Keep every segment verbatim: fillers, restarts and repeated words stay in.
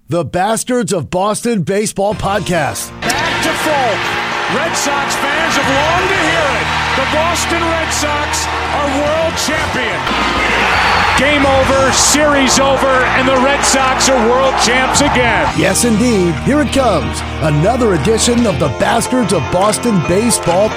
the Bastards of Boston Baseball Podcast. Back to Folk. Red Sox fans have longed to hear it. The Boston Red Sox are world champion. Game over, series over, and the Red Sox are world champs again. Yes, indeed. Here it comes. Another edition of the Bastards of Boston Baseball.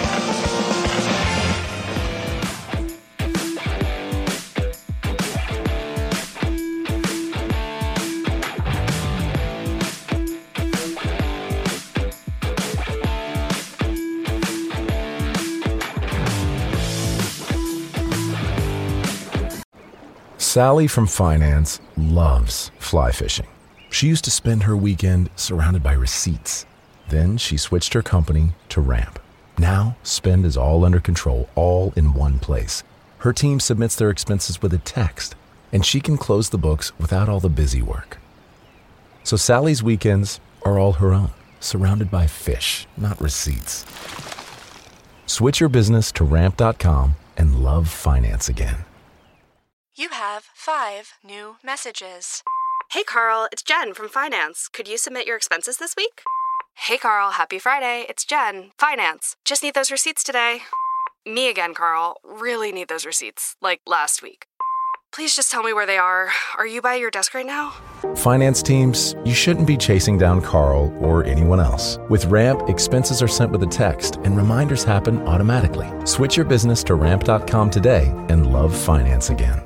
Sally from finance loves fly fishing. She used to spend her weekend surrounded by receipts. Then she switched her company to Ramp. Now, spend is all under control, all in one place. Her team submits their expenses with a text, and she can close the books without all the busy work. So Sally's weekends are all her own, surrounded by fish, not receipts. Switch your business to ramp dot com and love finance again. You have five new messages. Hey, Carl, it's Jen from Finance. Could you submit your expenses this week? Hey, Carl, happy Friday. It's Jen, Finance. Just need those receipts today. Me again, Carl. Really need those receipts, like last week. Please just tell me where they are. Are you by your desk right now? Finance teams, you shouldn't be chasing down Carl or anyone else. With Ramp, expenses are sent with a text and reminders happen automatically. Switch your business to ramp dot com today and love finance again.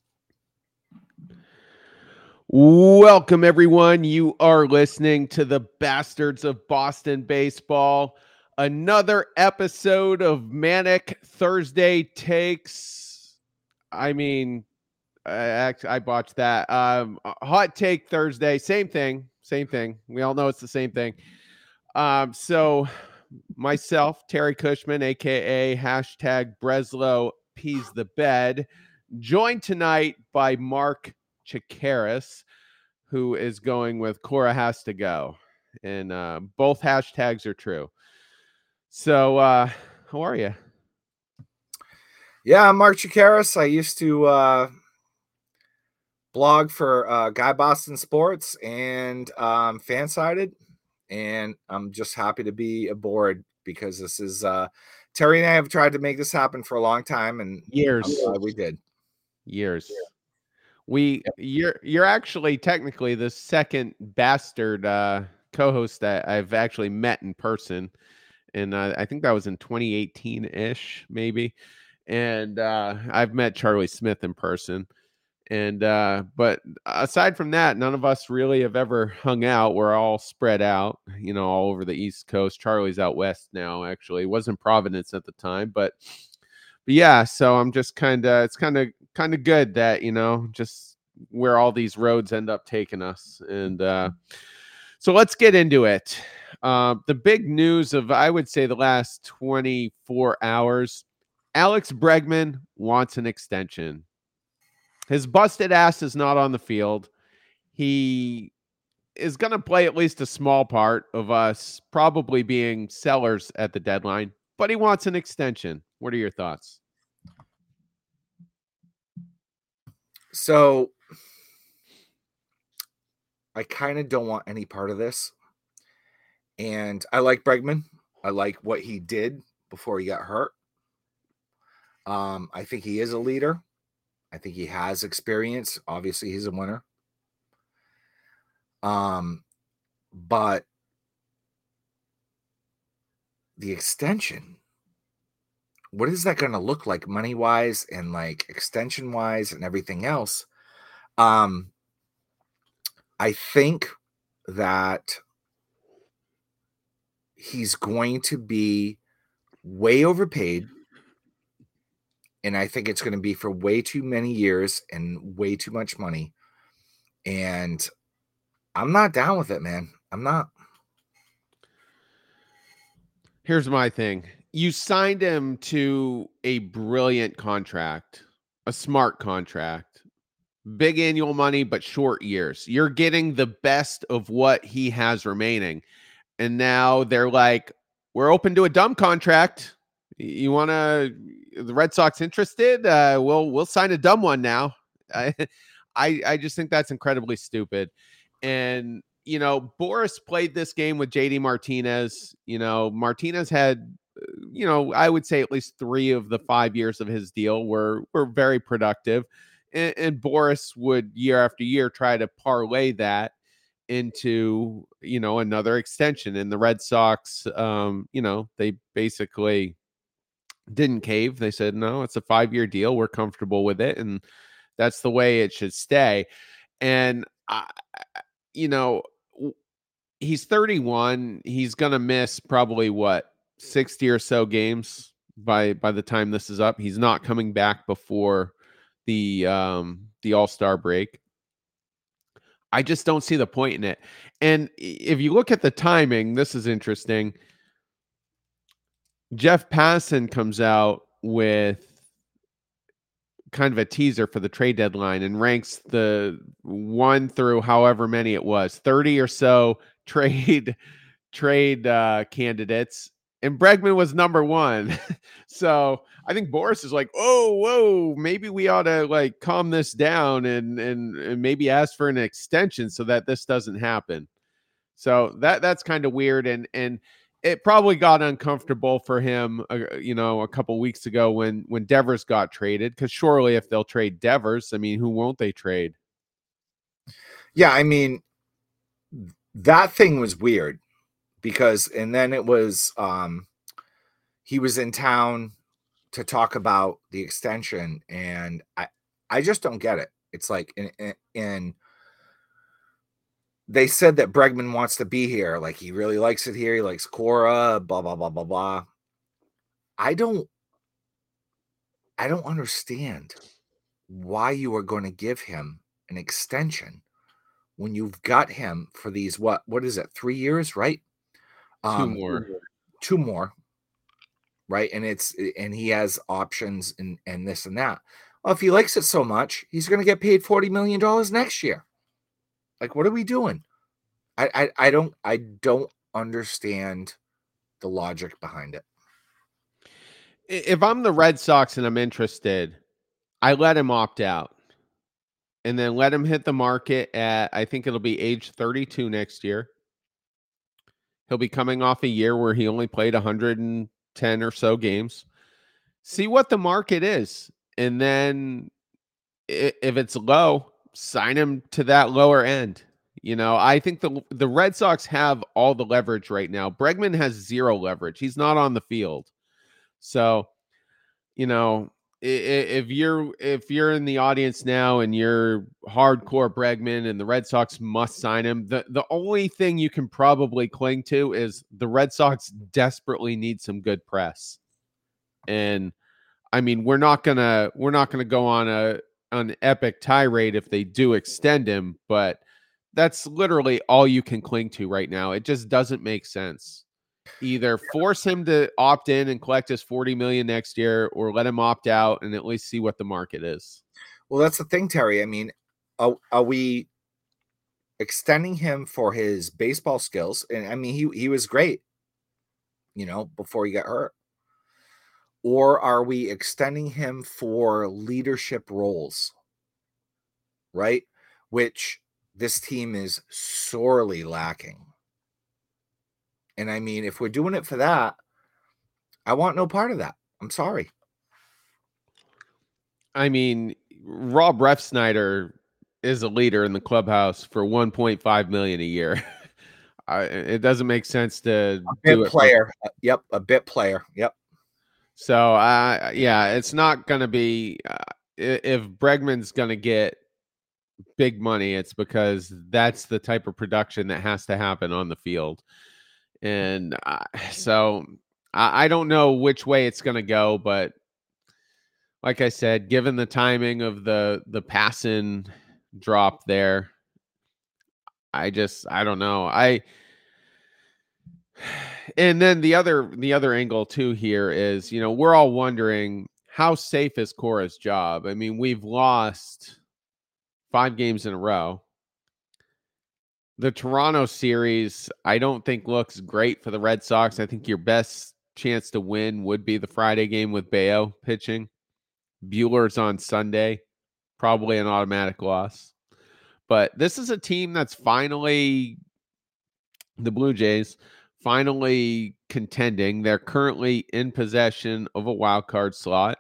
Welcome, everyone. You are listening to the Bastards of Boston Baseball. Another episode of Manic Thursday Takes. I mean, I actually I botched that. Um, Hot Take Thursday, same thing, same thing. We all know it's the same thing. Um, so myself, Terry Cushman, aka hashtag Breslow Peas the Bed, joined tonight by Mark Chikaris, who is going with Cora has to go, and uh, both hashtags are true. So, uh, how are you? Yeah, I'm Mark Chikaris. I used to uh, blog for uh, Guy Boston Sports and um, Fansided, and I'm just happy to be aboard because this is uh, Terry and I have tried to make this happen for a long time, and years. I'm glad we did. Years. We you're you're actually technically the second bastard uh, co-host that I've actually met in person, and uh, I think that was in twenty eighteen ish, maybe. And uh, I've met Charlie Smith in person, and uh, but aside from that, none of us really have ever hung out. We're all spread out, you know, all over the East Coast. Charlie's out west now. Actually, he was in Providence at the time, but. But yeah, so I'm just kind of, it's kind of, kind of good that, you know, just where all these roads end up taking us. And uh, so let's get into it. Uh, the big news of, I would say, the last twenty-four hours, Alex Bregman wants an extension. His busted ass is not on the field. He is going to play at least a small part of us probably being sellers at the deadline, but he wants an extension. What are your thoughts? So I kind of don't want any part of this. And I like Bregman. I like what he did before he got hurt. Um, I think he is a leader. I think he has experience. Obviously, he's a winner. Um, but the extension, what is that going to look like money wise and like extension wise and everything else? Um, I think that he's going to be way overpaid. And I think it's going to be for way too many years and way too much money. And I'm not down with it, man. I'm not. Here's my thing. You signed him to a brilliant contract, a smart contract, big annual money, but short years. You're getting the best of what he has remaining. And now they're like, we're open to a dumb contract. You want to, the Red Sox interested? Uh, we'll, we'll sign a dumb one now. I, I, I just think that's incredibly stupid. And, you know, Boris played this game with J D Martinez. You know, Martinez had, you know, I would say at least three of the five years of his deal were were very productive. And, and Boris would year after year try to parlay that into, you know, another extension. And the Red Sox, um, you know, they basically didn't cave. They said, no, it's a five-year deal. We're comfortable with it. And that's the way it should stay. And, I, you know, he's thirty-one. He's going to miss probably what, sixty or so games by, by the time this is up. He's not coming back before the, um, the All-Star break. I just don't see the point in it. And if you look at the timing, this is interesting. Jeff Passan comes out with kind of a teaser for the trade deadline and ranks the one through however many it was, thirty or so trade trade uh, candidates. And Bregman was number one. So I think Boris is like, oh, whoa, maybe we ought to like calm this down and, and, and maybe ask for an extension so that this doesn't happen. So that that's kind of weird. And, and it probably got uncomfortable for him, uh, you know, a couple weeks ago when, when Devers got traded, because surely if they'll trade Devers, I mean, who won't they trade? Yeah. I mean, that thing was weird. Because, and then it was, um, he was in town to talk about the extension, and I, I just don't get it. It's like, in, in, they said that Bregman wants to be here. Like, he really likes it here. He likes Cora, blah, blah, blah, blah, blah. I don't, I don't understand why you are going to give him an extension when you've got him for these, what, what is it? Three years, right? Um, two more, two more, right? And it's and he has options and and this and that. Well, if he likes it so much, he's going to get paid forty million dollars next year. Like, what are we doing? I, I I don't I don't understand the logic behind it. If I'm the Red Sox and I'm interested, I let him opt out, and then let him hit the market at, I think it'll be age thirty-two next year. He'll be coming off a year where he only played one hundred ten or so games. See what the market is. And then if it's low, sign him to that lower end. You know, I think the, the Red Sox have all the leverage right now. Bregman has zero leverage. He's not on the field. So, you know, if you're if you're in the audience now and you're hardcore Bregman and the Red Sox must sign him, the, the only thing you can probably cling to is the Red Sox desperately need some good press. And I mean, we're not gonna we're not gonna go on a an epic tirade if they do extend him, but that's literally all you can cling to right now. It just doesn't make sense. Either force him to opt in and collect his forty million dollars next year, or let him opt out and at least see what the market is. Well, that's the thing, Terry. I mean, are, are we extending him for his baseball skills? And I mean, he, he was great, you know, before he got hurt. Or are we extending him for leadership roles? Right? Which this team is sorely lacking. And I mean, if we're doing it for that, I want no part of that. I'm sorry. I mean, Rob Refsnyder is a leader in the clubhouse for one point five million dollars a year. I, it doesn't make sense to a bit do it player. For, yep, a bit player. Yep. So, uh, yeah, it's not going to be uh, if Bregman's going to get big money, it's because that's the type of production that has to happen on the field. And uh, so I, I don't know which way it's going to go, but like I said, given the timing of the the Passan drop there, I just I don't know. I and then the other the other angle too here is, you know, we're all wondering how safe is Cora's job. I mean, we've lost five games in a row. The Toronto series, I don't think looks great for the Red Sox. I think your best chance to win would be the Friday game with Bayo pitching. Bueller's on Sunday, probably an automatic loss. But this is a team that's finally, the Blue Jays, finally contending. They're currently in possession of a wild card slot.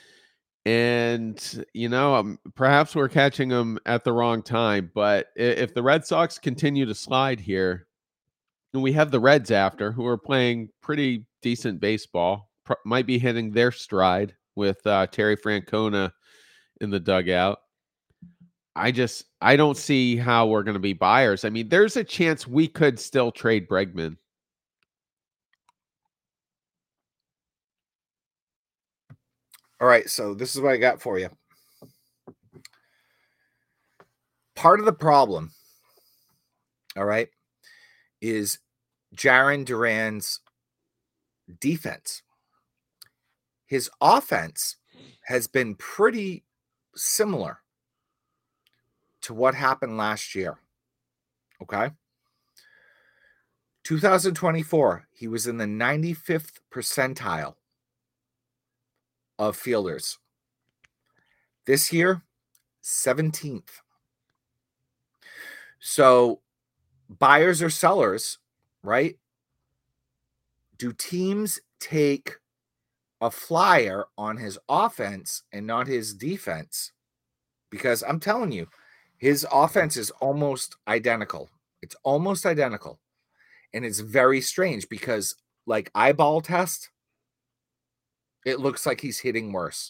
And, you know, um, perhaps we're catching them at the wrong time. But if the Red Sox continue to slide here, and we have the Reds after, who are playing pretty decent baseball, pr- might be hitting their stride with uh, Terry Francona in the dugout. I just, I don't see how we're going to be buyers. I mean, there's a chance we could still trade Bregman. All right, so this is what I got for you. Part of the problem, all right, is Jarren Duran's defense. His offense has been pretty similar to what happened last year. Okay. two thousand twenty-four, he was in the ninety-fifth percentile of fielders. This year, seventeenth. So buyers or sellers, right? Do teams take a flyer on his offense and not his defense? Because I'm telling you, his offense is almost identical. It's almost identical. And it's very strange because, like, eyeball test, it looks like he's hitting worse.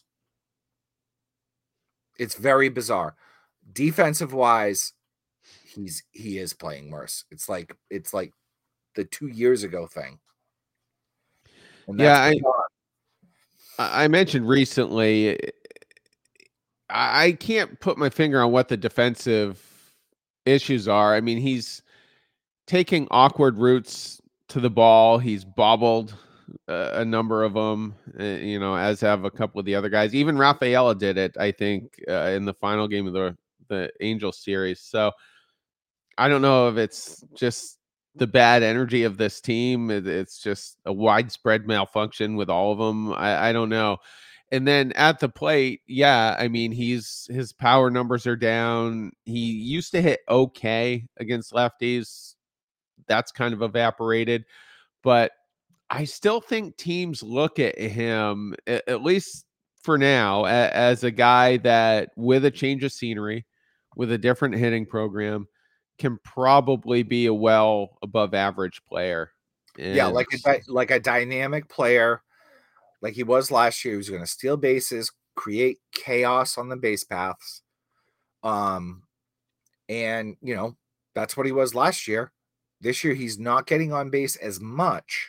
It's very bizarre. Defensive wise, he's he is playing worse. It's like it's like the two years ago thing. And yeah, I, I mentioned recently, I, I can't put my finger on what the defensive issues are. I mean, he's taking awkward routes to the ball. He's bobbled uh, a number of them, uh, you know, as have a couple of the other guys. Even Rafaela did it, I think, uh, in the final game of the, the Angels series. So I don't know if it's just the bad energy of this team. It's just a widespread malfunction with all of them. I, I don't know. And then at the plate, yeah, I mean, he's his power numbers are down. He used to hit okay against lefties. That's kind of evaporated. But I still think teams look at him, at least for now, as a guy that with a change of scenery, with a different hitting program, can probably be a well above average player. And yeah, like a like a dynamic player, like he was last year. He was going to steal bases, create chaos on the base paths. Um, and you know, that's what he was last year. This year, he's not getting on base as much.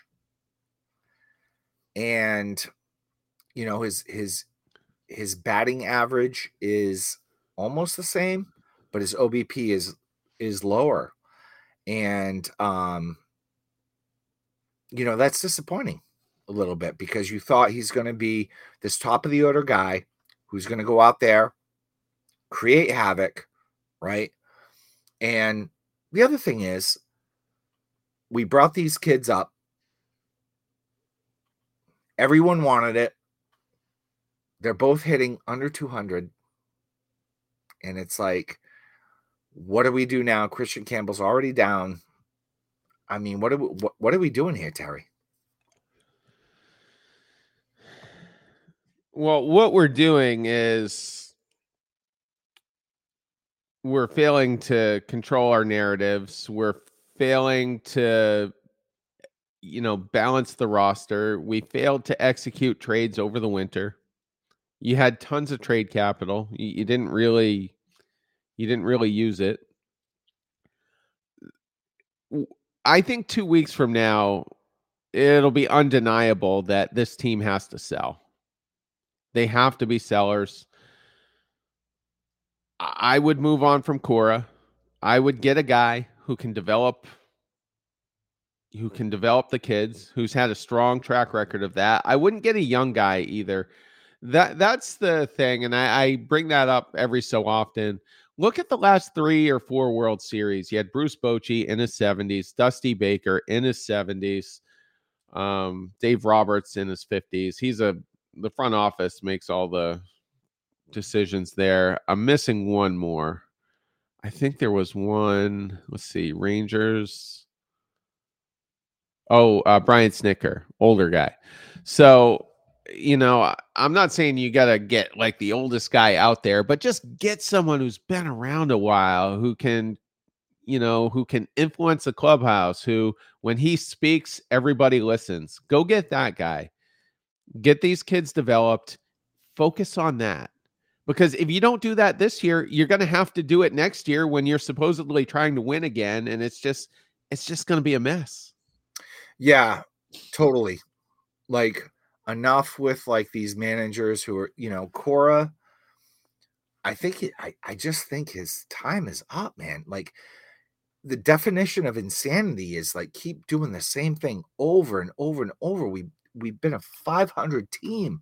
And, you know, his his his batting average is almost the same, but his O B P is is lower. And um, you know, that's disappointing a little bit because you thought he's going to be this top of the order guy who's going to go out there, create havoc, right? And the other thing is, we brought these kids up. Everyone wanted it. They're both hitting under two hundred. And it's like, what do we do now? Christian Campbell's already down. I mean, what are we, what, what are we doing here, Terry? Well, what we're doing is we're failing to control our narratives. We're failing to, you know, balance the roster. We failed to execute trades over the winter. You had tons of trade capital. You, you didn't really, you didn't really use it. I think two weeks from now, it'll be undeniable that this team has to sell. They have to be sellers. I would move on from Cora. I would get a guy who can develop who can develop the kids, who's had a strong track record of that. I wouldn't get a young guy either. That that's the thing, and I, I bring that up every so often. Look at the last three or four World Series. You had Bruce Bochy in his seventies, Dusty Baker in his seventies, um, Dave Roberts in his fifties. He's a the front office makes all the decisions there. I'm missing one more. I think there was one. Let's see, Rangers. Oh, uh, Brian Snicker, older guy. So, you know, I'm not saying you got to get like the oldest guy out there, but just get someone who's been around a while, who can, you know, who can influence the clubhouse, who, when he speaks, everybody listens. Go get that guy. Get these kids developed. Focus on that. Because if you don't do that this year, you're going to have to do it next year when you're supposedly trying to win again. And it's just, it's just going to be a mess. Yeah, totally. Like, enough with like these managers who are, you know, Cora. I think it, I, I just think his time is up, man. Like, the definition of insanity is like keep doing the same thing over and over and over. We we've been a five hundred team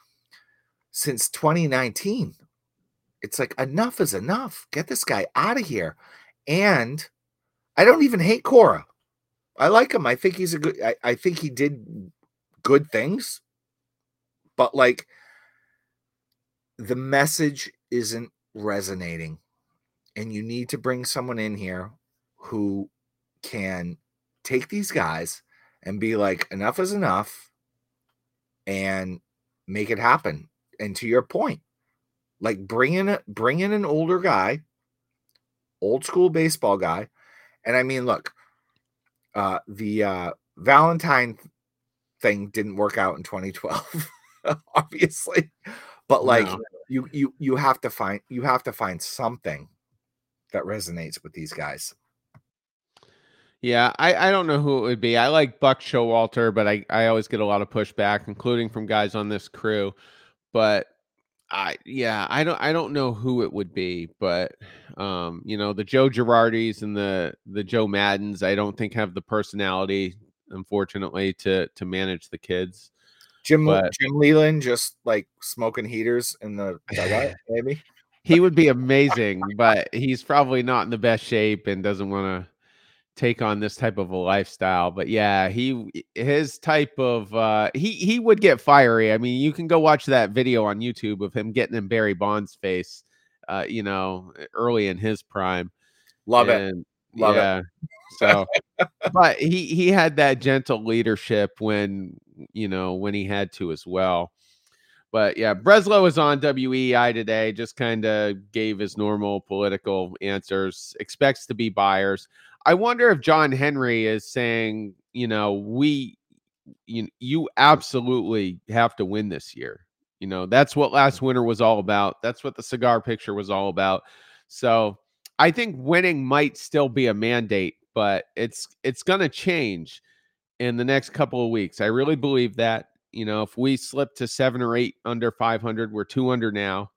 since twenty nineteen. It's like enough is enough. Get this guy out of here. And I don't even hate Cora. I like him. I think he's a good, I, I think he did good things, but like the message isn't resonating, and you need to bring someone in here who can take these guys and be like, enough is enough, and make it happen. And to your point, like bring in a, bring in an older guy, old school baseball guy. And I mean, look, Uh, the uh, Valentine thing didn't work out in twenty twelve, obviously, but like no. you, you, you have to find, you have to find something that resonates with these guys. Yeah, I, I don't know who it would be. I like Buck Showalter, but I, I always get a lot of pushback, including from guys on this crew. But I yeah, I don't I don't know who it would be, but um, you know, the Joe Girardis and the the Joe Maddens, I don't think have the personality, unfortunately, to to manage the kids. Jim But Jim Leland just like smoking heaters in the dugout, maybe. He would be amazing, but he's probably not in the best shape and doesn't want to take on this type of a lifestyle. But yeah, he his type of uh he he would get fiery. I mean, you can go watch that video on YouTube of him getting in Barry Bonds' face, uh, you know, early in his prime. Love and, it. Love yeah, it. So but he he had that gentle leadership when, you know, when he had to as well. But yeah, Breslow is on W E I today, just kind of gave his normal political answers, expects to be buyers. I wonder if John Henry is saying, you know, we, you, you absolutely have to win this year. You know, that's what last winter was all about. That's what the cigar picture was all about. So I think winning might still be a mandate, but it's, it's going to change in the next couple of weeks. I really believe that. You know, if we slip to seven or eight under five hundred, we're two under now.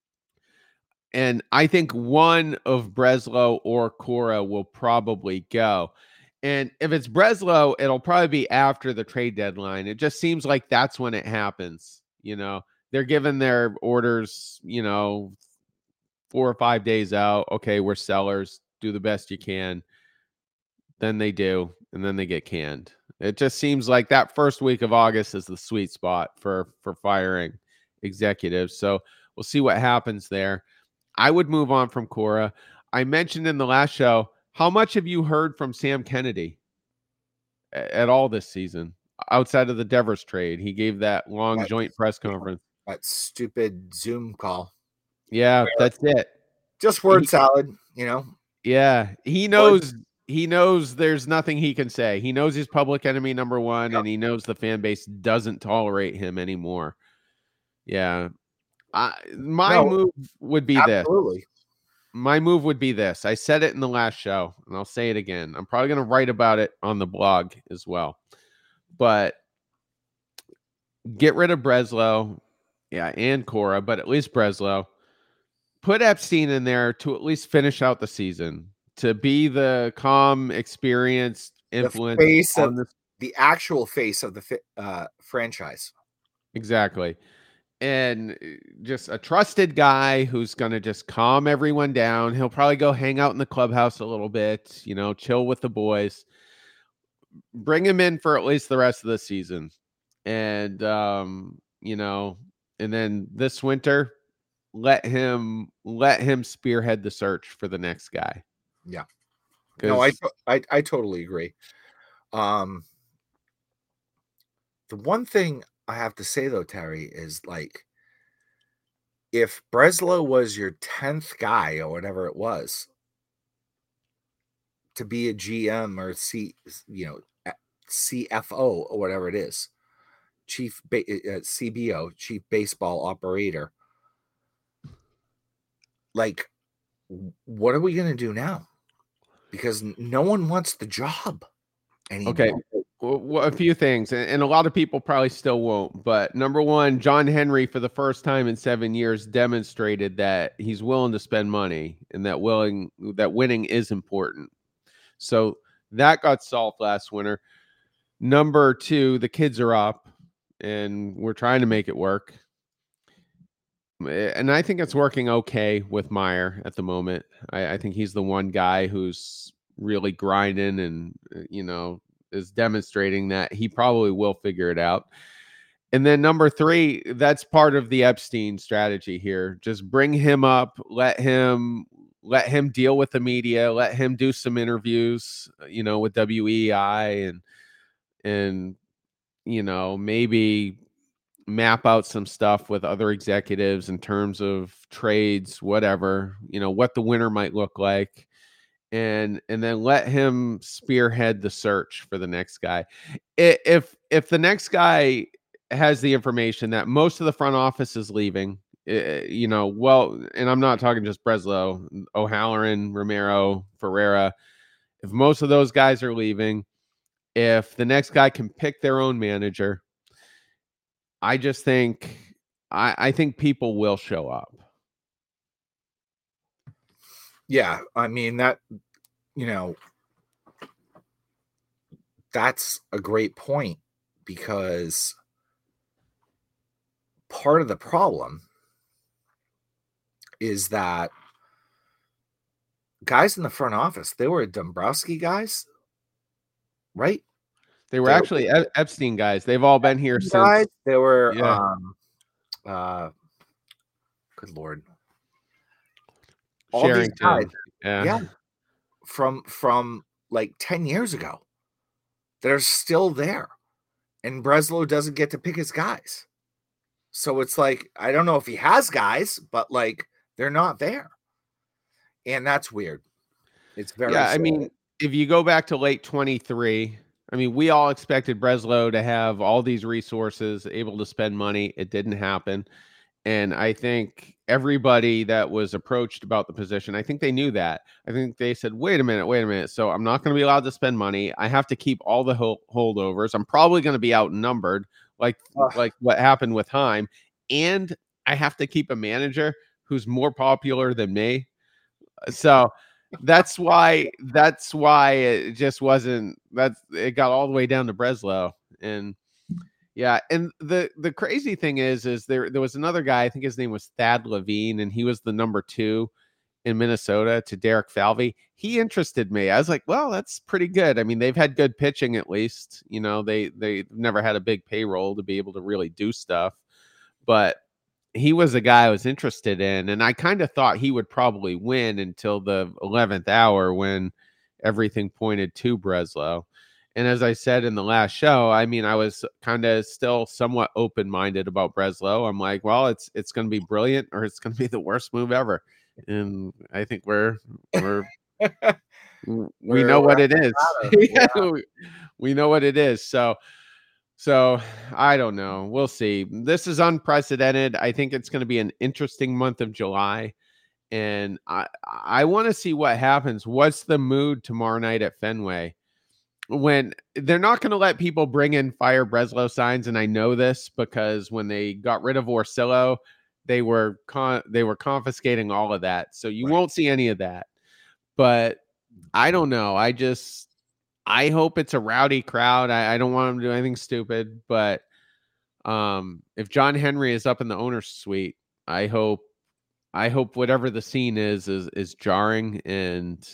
And I think one of Breslow or Cora will probably go. And if it's Breslow, it'll probably be after the trade deadline. It just seems like that's when it happens. You know, they're given their orders, you know, four or five days out. Okay, we're sellers. Do the best you can. Then they do. And then they get canned. It just seems like that first week of August is the sweet spot for, for firing executives. So we'll see what happens there. I would move on from Cora. I mentioned in the last show, how much have you heard from Sam Kennedy at all this season outside of the Devers trade? He gave that long that, joint press conference. That stupid Zoom call. Yeah, that's it. Just word he, salad, you know? Yeah, he knows... Word. He knows there's nothing he can say. He knows he's public enemy number one, yep. And he knows the fan base doesn't tolerate him anymore. Yeah. I, my no, move would be absolutely. this. My move would be this. I said it in the last show, and I'll say it again. I'm probably going to write about it on the blog as well. But get rid of Breslow, yeah, and Cora, but at least Breslow. Put Epstein in there to at least finish out the season. To be the calm, experienced influence the face on of this. The actual face of the uh, franchise. Exactly. And just a trusted guy who's going to just calm everyone down. He'll probably go hang out in the clubhouse a little bit, you know, chill with the boys. Bring him in for at least the rest of the season. And, um, you know, and then this winter, let him let him spearhead the search for the next guy. Yeah. No, I, I I totally agree. Um, the one thing I have to say though, Terry, is like, if Breslow was your tenth guy or whatever it was to be a G M or C, you know, C F O or whatever it is, chief uh, C B O, chief baseball operator, like, what are we going to do now? Because no one wants the job anymore. Okay. Well, a few things, and a lot of people probably still won't. But number one, John Henry, for the first time in seven years, demonstrated that he's willing to spend money and that willing that winning is important. So that got solved last winter. Number two, the kids are up, and we're trying to make it work. And I think it's working okay with Meyer at the moment. I, I think he's the one guy who's really grinding and, you know, is demonstrating that he probably will figure it out. And then number three, that's part of the Epstein strategy here. Just bring him up, let him let him deal with the media, let him do some interviews, you know, with W E I and and you know, maybe map out some stuff with other executives in terms of trades, whatever, you know, what the winner might look like. And and then let him spearhead the search for the next guy. If if the next guy has the information that most of the front office is leaving, you know, well, and I'm not talking just Breslow, O'Halloran, Romero, Ferreira. If most of those guys are leaving, if the next guy can pick their own manager, I just think I, I think people will show up. Yeah, I mean that, you know, that's a great point, because part of the problem is that guys in the front office, they were Dombrowski guys, right? They were they actually were, Epstein guys. They've all been here guys, since. They were, yeah. um, uh, good Lord. All these guys, yeah. yeah, from from like ten years ago, they're still there, and Breslow doesn't get to pick his guys. So it's like, I don't know if he has guys, but like they're not there, and that's weird. It's very yeah. sad. I mean, if you go back to late twenty-three, I mean, we all expected Breslow to have all these resources, able to spend money. It didn't happen. And I think everybody that was approached about the position, I think they knew that. I think they said, wait a minute, wait a minute. So I'm not going to be allowed to spend money. I have to keep all the ho- holdovers. I'm probably going to be outnumbered, like, uh, like what happened with Heim. And I have to keep a manager who's more popular than me. So that's why, that's why it just wasn't, that's, it got all the way down to Breslow. And yeah, and the the crazy thing is, is there there was another guy, I think his name was Thad Levine, and he was the number two in Minnesota to Derek Falvey. He interested me. I was like, well, that's pretty good. I mean, they've had good pitching at least. You know, they they've never had a big payroll to be able to really do stuff. But he was a guy I was interested in, and I kind of thought he would probably win until the eleventh hour when everything pointed to Breslow. And as I said in the last show, I mean, I was kind of still somewhat open-minded about Breslow. I'm like, well, it's it's going to be brilliant or it's going to be the worst move ever. And I think we're we're we we're, know what it is. yeah. We know what it is. So so I don't know. We'll see. This is unprecedented. I think it's going to be an interesting month of July. And I I want to see what happens. What's the mood tomorrow night at Fenway? When they're not going to let people bring in fire Breslow signs, and I know this because when they got rid of Orsillo, they were con- they were confiscating all of that, so you right. won't see any of that. But I don't know. I just I hope it's a rowdy crowd. I, I don't want them to do anything stupid, but um, if John Henry is up in the owner's suite, I hope I hope whatever the scene is is is jarring and.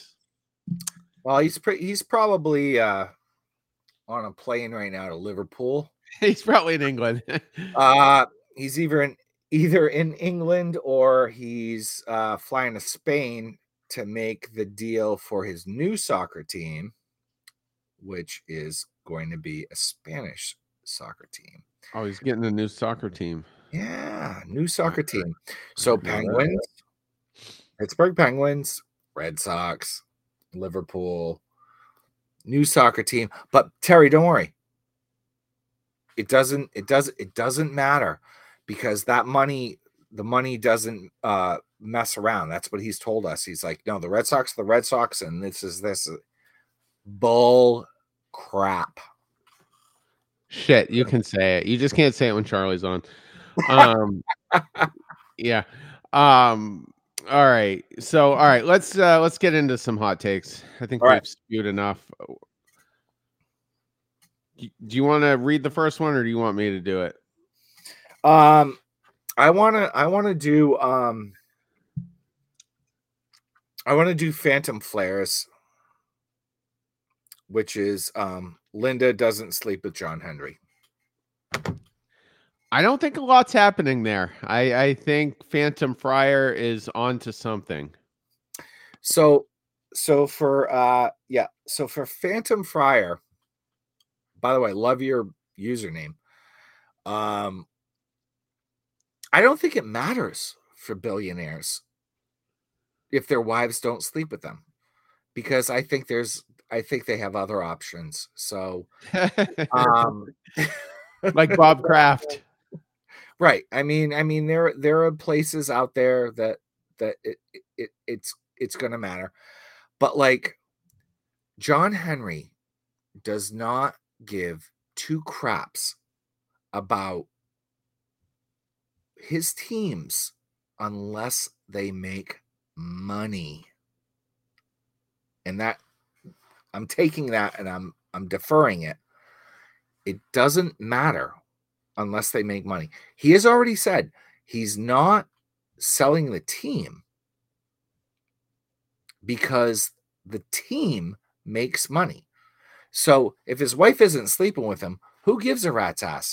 Well, he's pre- he's probably uh, on a plane right now to Liverpool. He's probably in England. uh, he's either in either in England or he's uh, flying to Spain to make the deal for his new soccer team, which is going to be a Spanish soccer team. Oh, he's getting a new soccer team. Yeah, new soccer team. So Penguins, Pittsburgh Penguins, Red Sox, Liverpool, new soccer team. But Terry, don't worry. It doesn't, it does, it doesn't matter because that money, the money doesn't uh, mess around. That's what he's told us. He's like, no, the Red Sox, the Red Sox, and this is this bull crap. Shit, you can say it. You just can't say it when Charlie's on. Um, yeah. Um. All right. So, all right. Let's uh, let's get into some hot takes. I think All we've right. spewed enough. Do you want to read the first one, or do you want me to do it? Um, I want to. I want to do. Um, I want to do Phantom Flares, which is um, Linda doesn't sleep with John Henry. I don't think a lot's happening there. I, I think Phantom Fryer is onto something. So, so for uh, yeah, so for Phantom Fryer. By the way, love your username. Um, I don't think it matters for billionaires if their wives don't sleep with them, because I think there's, I think they have other options. So, um, like Bob Kraft. Right. I mean, I mean, there there are places out there that that it, it it's it's going to matter, but like John Henry does not give two craps about his teams unless they make money, and that I'm taking that and I'm I'm deferring it. It doesn't matter unless they make money. He has already said he's not selling the team because the team makes money. So if his wife isn't sleeping with him, who gives a rat's ass?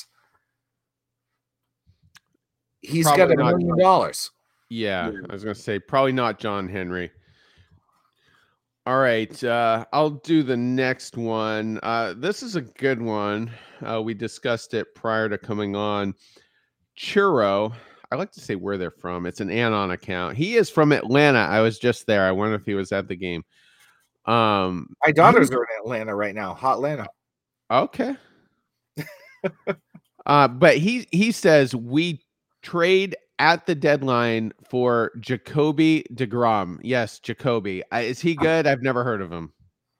He's Probably got a not. million dollars. Yeah, I was going to say probably not John Henry. All right, uh, I'll do the next one. Uh, this is a good one. Uh, we discussed it prior to coming on. Churro, I like to say where they're from. It's an Anon account. He is from Atlanta. I was just there. I wonder if he was at the game. Um, My daughters are in Atlanta right now. Hot Atlanta. Okay. uh, but he he says we trade at the deadline for Jacoby deGrom. Yes, Jacoby. Uh, is he good? I've never heard of him.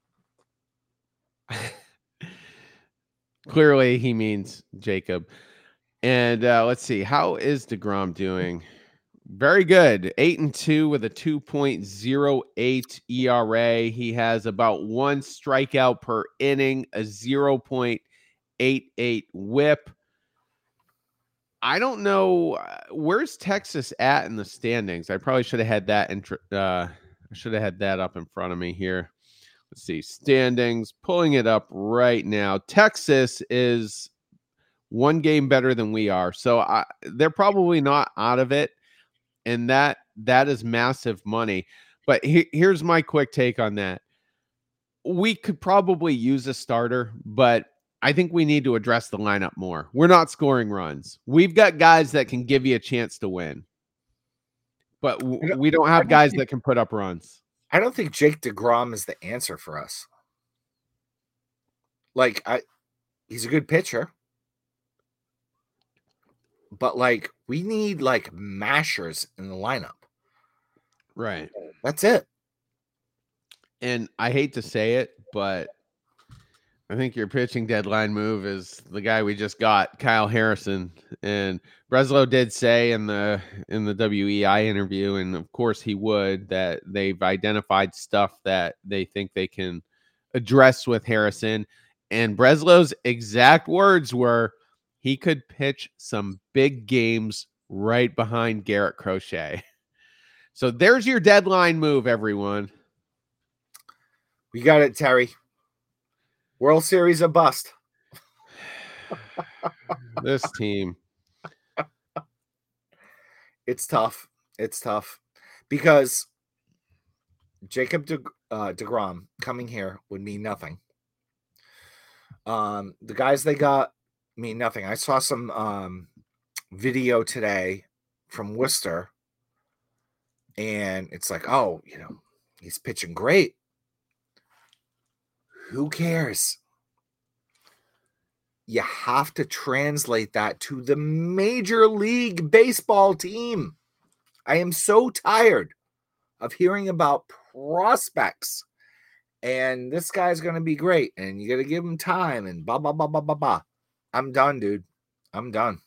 Clearly, he means Jacob. And uh, let's see. How is deGrom doing? Very good. Eight and two with a two point oh eight E R A. He has about one strikeout per inning, a zero point eight eight whip. I don't know. Uh, where's Texas at in the standings? I probably should have had that. Intro, uh, I should have had that up in front of me here. Let's see. Standings. Pulling it up right now. Texas is one game better than we are. So I, they're probably not out of it. And that that is massive money. But he, here's my quick take on that. We could probably use a starter, but I think we need to address the lineup more. We're not scoring runs. We've got guys that can give you a chance to win. But w- we don't have guys that can put up runs. I don't think Jake deGrom is the answer for us. Like, I, he's a good pitcher. But, like, we need, like, mashers in the lineup. Right. That's it. And I hate to say it, but I think your pitching deadline move is the guy we just got, Kyle Harrison. And Breslow did say in the in the W E I interview, and of course he would, that they've identified stuff that they think they can address with Harrison. And Breslow's exact words were, he could pitch some big games right behind Garrett Crochet. So there's your deadline move, everyone. We got it, Terry. World Series a bust. This team. It's tough. It's tough because Jacob De, uh, DeGrom coming here would mean nothing. Um, the guys they got mean nothing. I saw some um, video today from Worcester, and it's like, oh, you know, he's pitching great. Who cares? You have to translate that to the Major League Baseball team. I am so tired of hearing about prospects and this guy's going to be great and you got to give him time and blah, blah, blah, blah, blah, blah. I'm done, dude. I'm done.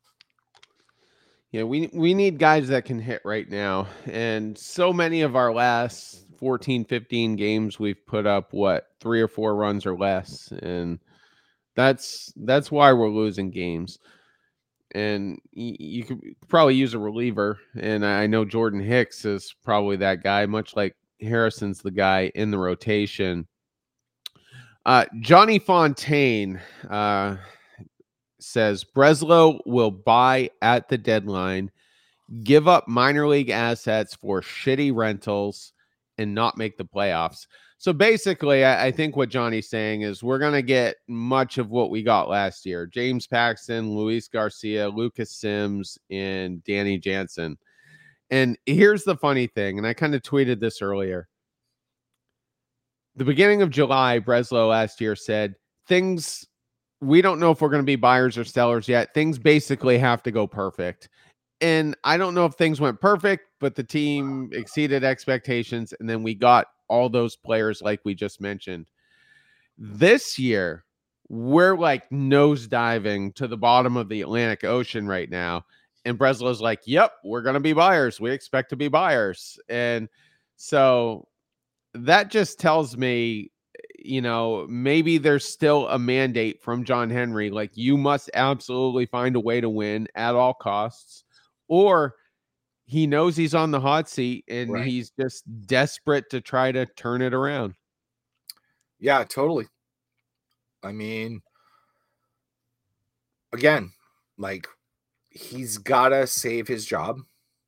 Yeah, we we need guys that can hit right now. And so many of our last fourteen, fifteen games, we've put up, what, three or four runs or less. And that's that's why we're losing games. And you, you could probably use a reliever. And I know Jordan Hicks is probably that guy, much like Harrison's the guy in the rotation. Uh, Johnny Fontaine uh, says Breslow will buy at the deadline, give up minor league assets for shitty rentals, and not make the playoffs. So basically, I, I think what Johnny's saying is we're going to get much of what we got last year. James Paxton, Luis Garcia, Lucas Sims, and Danny Jansen. And here's the funny thing, and I kind of tweeted this earlier. The beginning of July, Breslow last year said, things, we don't know if we're going to be buyers or sellers yet. Things basically have to go perfect. And I don't know if things went perfect, but the team exceeded expectations, and then we got all those players like we just mentioned. This year, we're like nosediving to the bottom of the Atlantic Ocean right now. And Breslow's like, yep, we're going to be buyers. We expect to be buyers. And so that just tells me, you know, maybe there's still a mandate from John Henry. Like, you must absolutely find a way to win at all costs. Or he knows he's on the hot seat and right. he's just desperate to try to turn it around. Yeah, totally. I mean, again, like, he's got to save his job.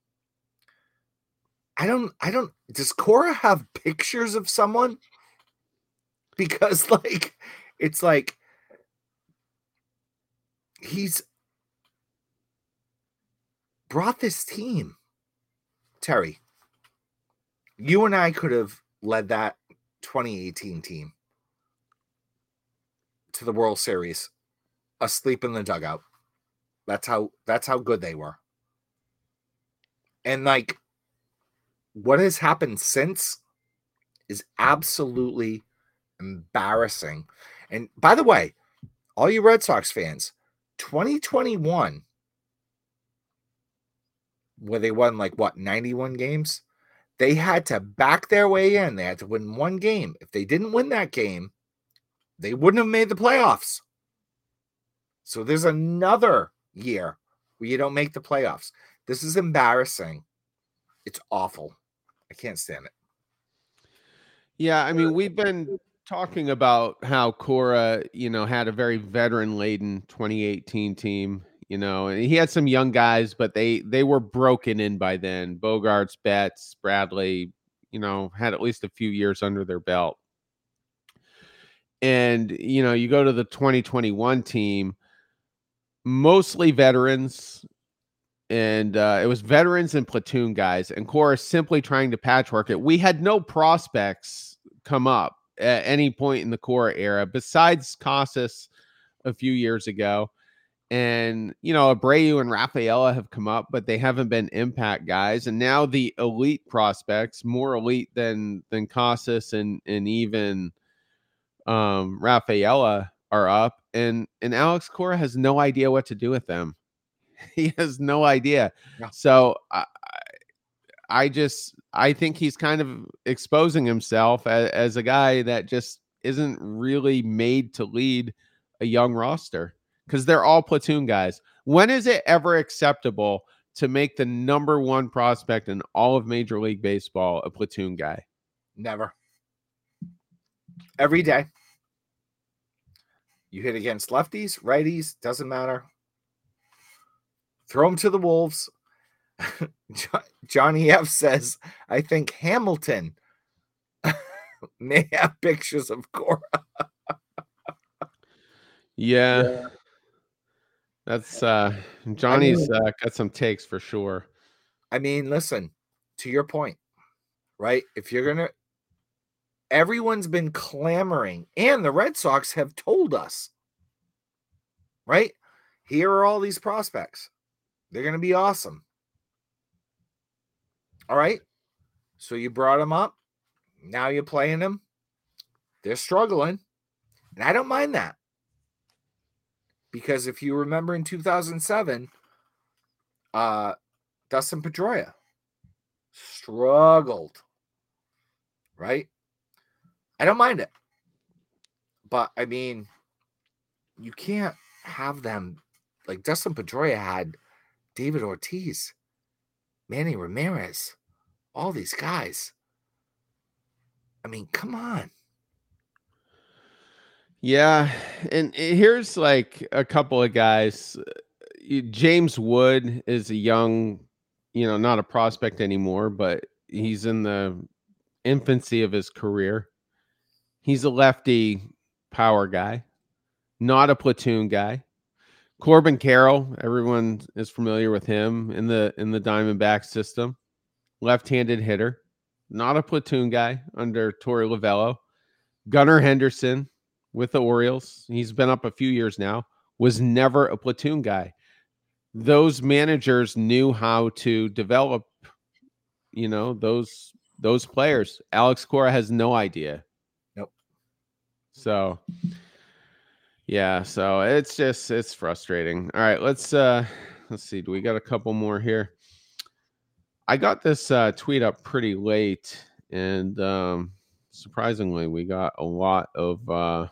I don't, I don't, does Cora have pictures of someone? Because, like, it's like, he's brought this team. Terry, you and I could have led that twenty eighteen team to the World Series, asleep in the dugout. That's how, that's how good they were. And, like, what has happened since is absolutely embarrassing. And by the way, all you Red Sox fans, twenty twenty-one, where they won like what, ninety-one games, they had to back their way in. They had to win one game. If they didn't win that game, they wouldn't have made the playoffs. So there's another year where you don't make the playoffs. This is embarrassing. It's awful. I can't stand it. Yeah, I mean, we've been talking about how Cora, you know, had a very veteran-laden twenty eighteen team, you know, and he had some young guys, but they they were broken in by then. Bogarts, Betts, Bradley, you know, had at least a few years under their belt. And, you know, you go to the twenty twenty-one team, mostly veterans, and uh, it was veterans and platoon guys, and Cora simply trying to patchwork it. We had no prospects come up at any point in the Cora era besides Casas a few years ago. And, you know, Abreu and Rafaela have come up, but they haven't been impact guys. And now the elite prospects, more elite than than Casas and and even um, Rafaela, are up. And and Alex Cora has no idea what to do with them. He has no idea. Yeah. So I, I just I think he's kind of exposing himself as, as a guy that just isn't really made to lead a young roster, because they're all platoon guys. When is it ever acceptable to make the number one prospect in all of Major League Baseball a platoon guy? Never. Every day. You hit against lefties, righties, doesn't matter. Throw them to the wolves. Johnny F says, I think Hamilton may have pictures of Cora. Yeah. yeah. That's uh Johnny's I mean, uh, got some takes for sure. I mean, listen, to your point, right? If you're going to, everyone's been clamoring, and the Red Sox have told us, right? Here are all these prospects. They're going to be awesome. All right. So you brought them up. Now you're playing them. They're struggling. And I don't mind that. Because if you remember in two thousand seven, uh, Dustin Pedroia struggled. Right? I don't mind it. But, I mean, you can't have them. Like Dustin Pedroia had David Ortiz, Manny Ramirez, all these guys. I mean, come on. Yeah, and here's like a couple of guys. James Wood is a young, you know, not a prospect anymore, but he's in the infancy of his career. He's a lefty power guy, not a platoon guy. Corbin Carroll, everyone is familiar with him in the in the Diamondback system. Left-handed hitter, not a platoon guy under Torey Lovullo. Gunnar Henderson with the Orioles, he's been up a few years now, was never a platoon guy. Those managers knew how to develop, you know, those those players. Alex Cora has no idea. Nope. So, yeah, so it's just it's frustrating. All right, let's uh let's see. Do we got a couple more here? I got this uh, tweet up pretty late, and um, surprisingly, we got a lot of uh,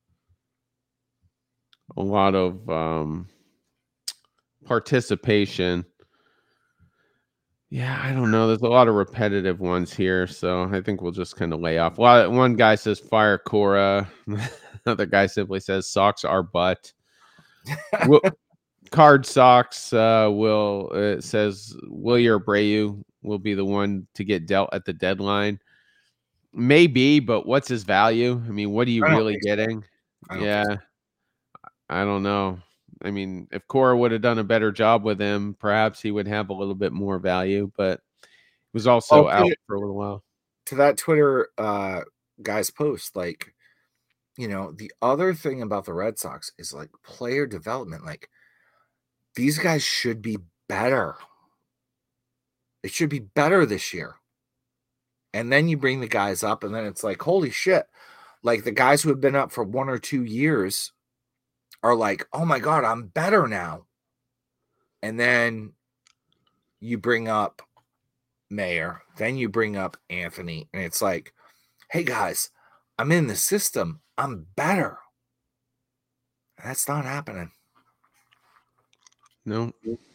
a lot of um, participation. Yeah, I don't know. There's a lot of repetitive ones here, so I think we'll just kind of lay off. A lot of, one guy says fire Cora. Another guy simply says socks are butt. we'll, Card Socks uh, will it says Wilyer Abreu will be the one to get dealt at the deadline. Maybe, but what's his value? I mean, what are you really getting? So. I yeah, so. I don't know. I mean, if Cora would have done a better job with him, perhaps he would have a little bit more value, but he was also oh, out for a little while. To that Twitter uh, guy's post, like, you know, the other thing about the Red Sox is like player development. Like, these guys should be better. It should be better this year. And then you bring the guys up, and then it's like, holy shit. Like, the guys who have been up for one or two years are like, oh my God, I'm better now. And then you bring up Mayer, then you bring up Anthony, and it's like, hey guys, I'm in the system. I'm better. That's not happening. No.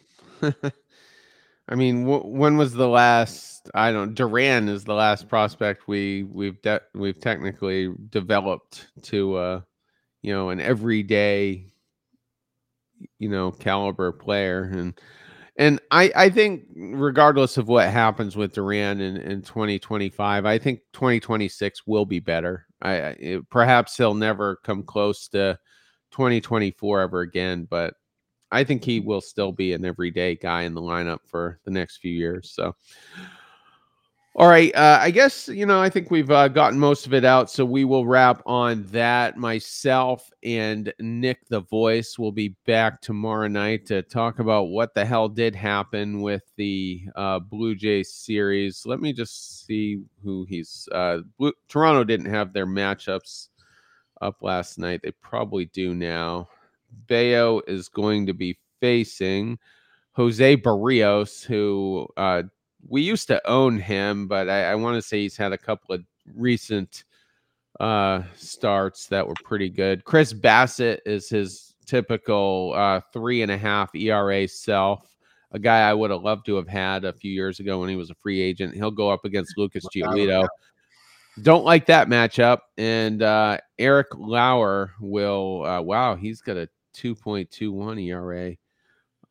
I mean, w- when was the last? I don't. Duran is the last prospect we we've de- we've technically developed to, uh, you know, an everyday, you know, caliber player, and and I I think regardless of what happens with Duran in, in twenty twenty-five, I think twenty twenty-six will be better. I it, perhaps he'll never come close to twenty twenty-four ever again, but I think he will still be an everyday guy in the lineup for the next few years. So, all right. Uh, I guess, you know, I think we've uh, gotten most of it out. So we will wrap on that. Myself and Nick the Voice will be back tomorrow night to talk about what the hell did happen with the uh, Blue Jays series. Let me just see who he's uh, Blue, Toronto didn't have their matchups up last night. They probably do now. Bayo is going to be facing Jose Barrios, who uh, we used to own him, but I, I want to say he's had a couple of recent uh, starts that were pretty good. Chris Bassett is his typical uh, three and a half E R A self, a guy I would have loved to have had a few years ago when he was a free agent. He'll go up against Lucas Giolito. Don't like that matchup. And uh, Eric Lauer will, uh, wow, he's got a two point two one E R A.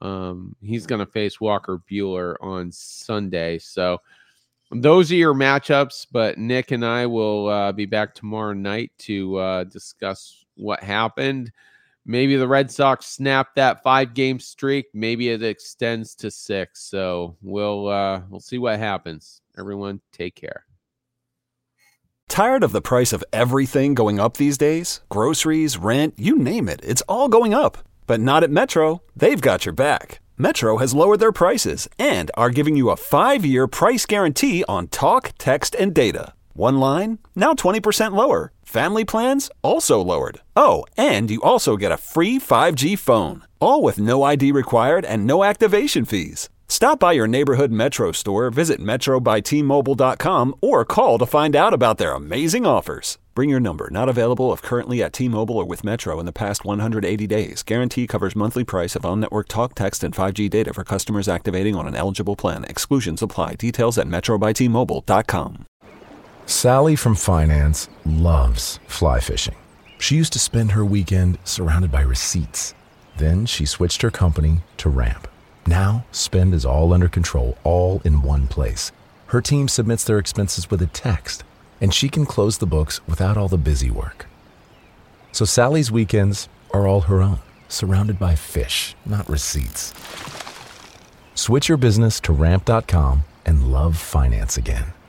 Um, he's going to face Walker Buehler on Sunday. So those are your matchups, but Nick and I will uh, be back tomorrow night to uh, discuss what happened. Maybe the Red Sox snap that five-game streak. Maybe it extends to six. So we'll uh, we'll see what happens. Everyone, take care. Tired of the price of everything going up these days? Groceries, rent, you name it. It's all going up. But not at Metro. They've got your back. Metro has lowered their prices and are giving you a five-year price guarantee on talk, text, and data. One line, now twenty percent lower. Family plans, also lowered. Oh, and you also get a free five G phone. All with no I D required and no activation fees. Stop by your neighborhood Metro store, visit metro by t mobile dot com, or call to find out about their amazing offers. Bring your number. Not available if currently at T-Mobile or with Metro in the past one hundred eighty days. Guarantee covers monthly price of on-network talk, text, and five G data for customers activating on an eligible plan. Exclusions apply. Details at metro by t mobile dot com. Sally from finance loves fly fishing. She used to spend her weekend surrounded by receipts. Then she switched her company to Ramp. Now, spend is all under control, all in one place. Her team submits their expenses with a text, and she can close the books without all the busy work. So Sally's weekends are all her own, surrounded by fish, not receipts. Switch your business to ramp dot com and love finance again.